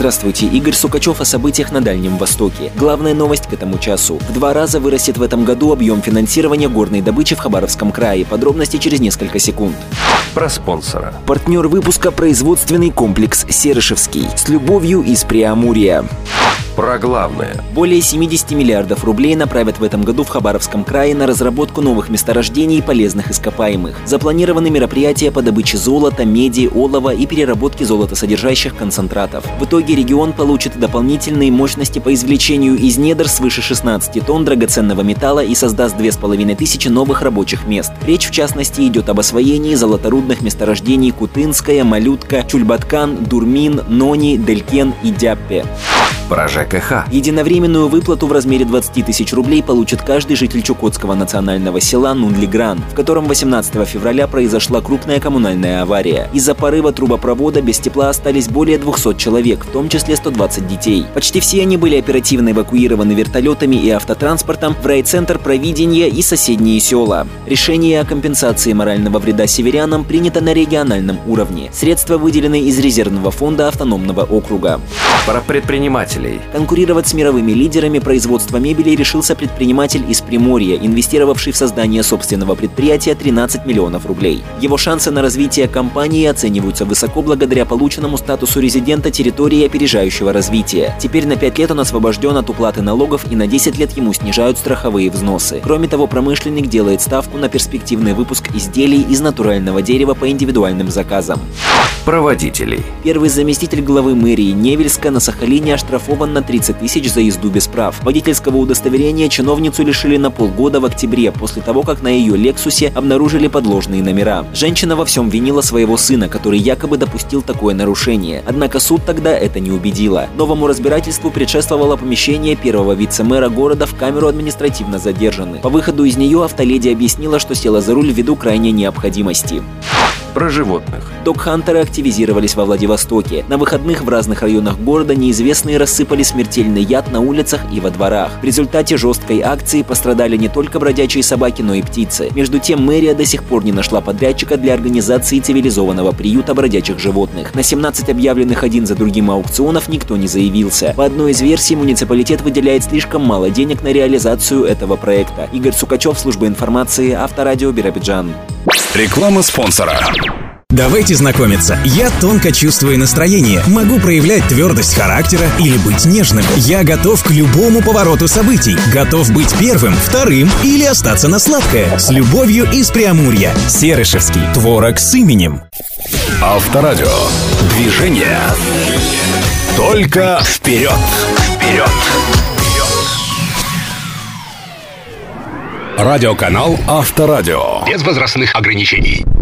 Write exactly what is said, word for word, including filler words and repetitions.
Здравствуйте, Игорь Сукачев о событиях на Дальнем Востоке. Главная новость к этому часу. В два раза вырастет в этом году объем финансирования горной добычи в Хабаровском крае. Подробности через несколько секунд. Про спонсора. Партнер выпуска — производственный комплекс «Серышевский». С любовью из Преамурья. Про главное. Более семьдесят миллиардов рублей направят в этом году в Хабаровском крае на разработку новых месторождений полезных ископаемых. Запланированы мероприятия по добыче золота, меди, олова и переработке золотосодержащих концентратов. В итоге регион получит дополнительные мощности по извлечению из недр свыше шестнадцати тонн драгоценного металла и создаст две с половиной тысячи новых рабочих мест. Речь, в частности, идет об освоении золоторудных месторождений Кутынская, Малютка, Чульбаткан, Дурмин, Нони, Делькен и Дяппе. Про ЖКХ. Единовременную выплату в размере двадцати тысяч рублей получит каждый житель Чукотского национального села Нунлигран, в котором восемнадцатого февраля произошла крупная коммунальная авария. Из-за порыва трубопровода без тепла остались более двухсот человек, в том числе сто двадцать детей. Почти все они были оперативно эвакуированы вертолетами и автотранспортом в райцентр Провидения и соседние села. Решение о компенсации морального вреда северянам принято на региональном уровне. Средства выделены из резервного фонда автономного округа. Про предпринимателей. Конкурировать с мировыми лидерами производства мебели решился предприниматель из Приморья, инвестировавший в создание собственного предприятия тринадцать миллионов рублей. Его шансы на развитие компании оцениваются высоко благодаря полученному статусу резидента территории опережающего развития. Теперь на пять лет он освобожден от уплаты налогов и на десять лет ему снижают страховые взносы. Кроме того, промышленник делает ставку на перспективный выпуск изделий из натурального дерева по индивидуальным заказам. Про водителей. Первый заместитель главы мэрии Невельска на Сахалине оштрафован на тридцать тысяч за езду без прав. Водительского удостоверения чиновницу лишили на полгода в октябре, после того, как на ее «Лексусе» обнаружили подложные номера. Женщина во всем винила своего сына, который якобы допустил такое нарушение. Однако суд тогда это не убедило. Новому разбирательству предшествовало помещение первого вице-мэра города в камеру административно задержанных. По выходу из нее автоледи объяснила, что села за руль ввиду крайней необходимости. Про животных. Догхантеры активизировались во Владивостоке. На выходных в разных районах города неизвестные рассыпали смертельный яд на улицах и во дворах. В результате жесткой акции пострадали не только бродячие собаки, но и птицы. Между тем, мэрия до сих пор не нашла подрядчика для организации цивилизованного приюта бродячих животных. На семнадцать объявленных один за другим аукционов никто не заявился. По одной из версий, муниципалитет выделяет слишком мало денег на реализацию этого проекта. Игорь Сукачев, служба информации, Авторадио, Биробиджан. Реклама спонсора. Давайте знакомиться. Я тонко чувствую настроение, могу проявлять твердость характера или быть нежным. Я готов к любому повороту событий. Готов быть первым, вторым или остаться на сладкое. С любовью из Преамурья. Серышевский. Творог с именем. Авторадио. Движение. Только вперед. Вперед. Радиоканал Авторадио. Без возрастных ограничений.